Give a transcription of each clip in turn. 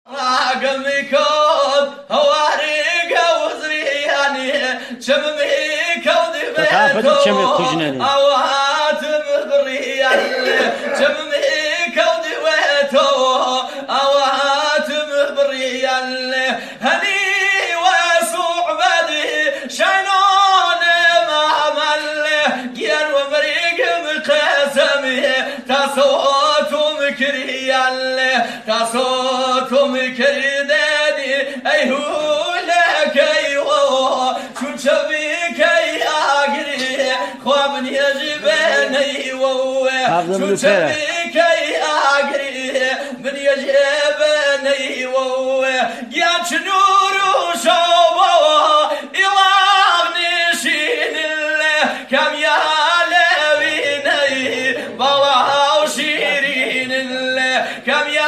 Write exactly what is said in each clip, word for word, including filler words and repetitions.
راقم كود هواريك وزرياني شممي كود بيتو اواتم برياني شممي كود بيتو اواتم برياني هني وسوع بدي شنون ما عمل جيان ومريق مقسمي تصوت مكريان تصوت مكرداني ايهو لك ايوه شو شبيك يا اقري خواب يجبني وهو شو شبيك يا اقري من يجبني وهو يا شنور وشوبه إله نشين الله كم يا لويني بلا وشيرين الله كم يا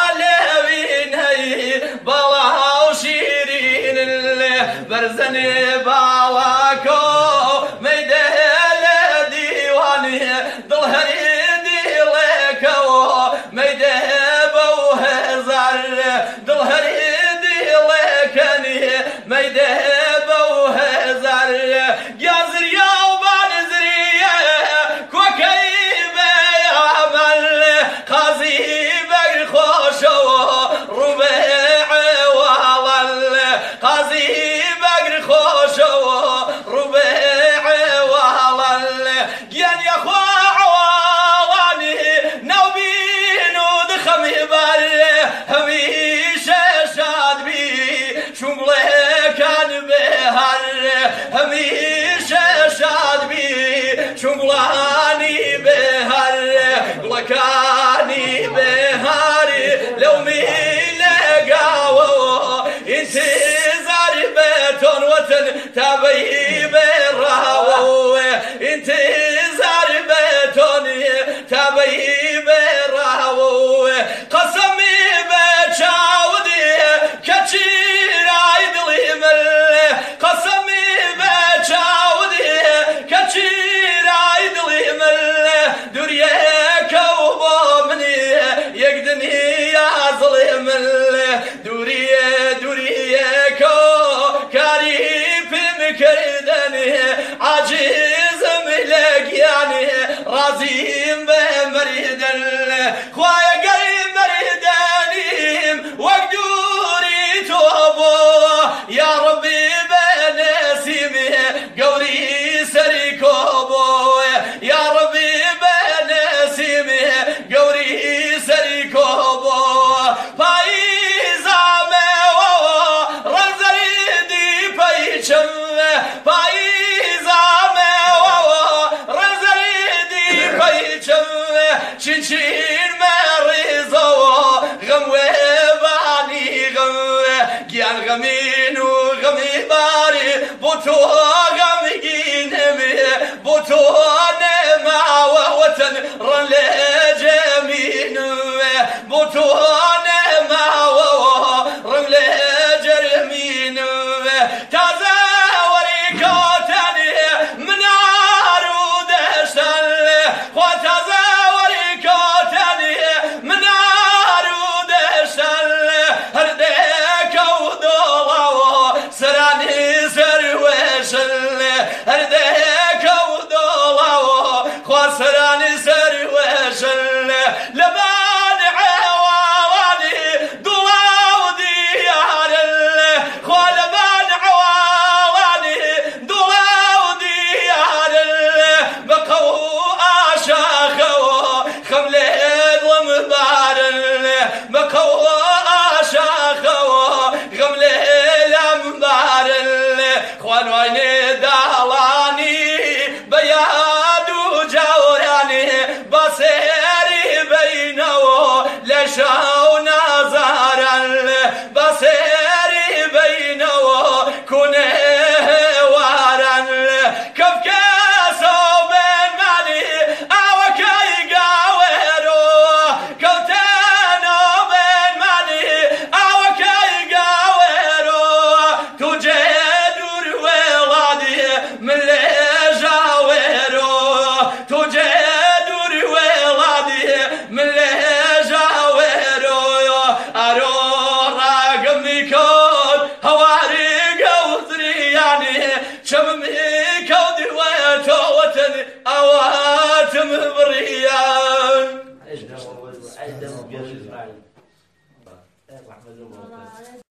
لويني بلا وشيرين الله برزني باواكو ميده لديواني ظهري دي لكو ميده بوهزار ظهري دي لكني ميده بوهزار يازر يوبان زريه كوكيب يعمل قاضي بقر خوشو ربيع والل قاضي بقر خوشو ربيع والل جان يا خواني نوبين ودخمي بال هميشه شاد بي شمله كان بهر هميشه شاد بي شملاني بهر لكاني بهر لو ميلقاو انتظار بيتون وطن تبي براو انتظار بيتون تبي براو قسمي بتشاودي كتير عيدلي مل قسمي بتشاودي كتير عيدلي مل دوريك وبامني يقدني يا ظلم دوريه دوريك كريم مكردني عاجز ملك يعني رازيم بمردن خوايا قريب مردانيم وقدوري توبو يا ربي بنسيمي قولي سريكوبو يا ربي بنسيمي قولي سريكوبو فايزا ميو رزريدي بيشم فايزا ميو رزريدي بيشم شنشين مريزو غموي باني غموي جيان غمين وغمي باري بوتو غمي جينمي بوتو نما ووتن رلي جمين بوتو نما ورملي جرمين تزاوري كوتني من عرود شل وتزاوري كوتني من عرود شل هرديك ودولا سراني سروشل هرديك ودولا وسراني سروشل لبان عوا وياك. أجدم أجدم قبل إسماعيل.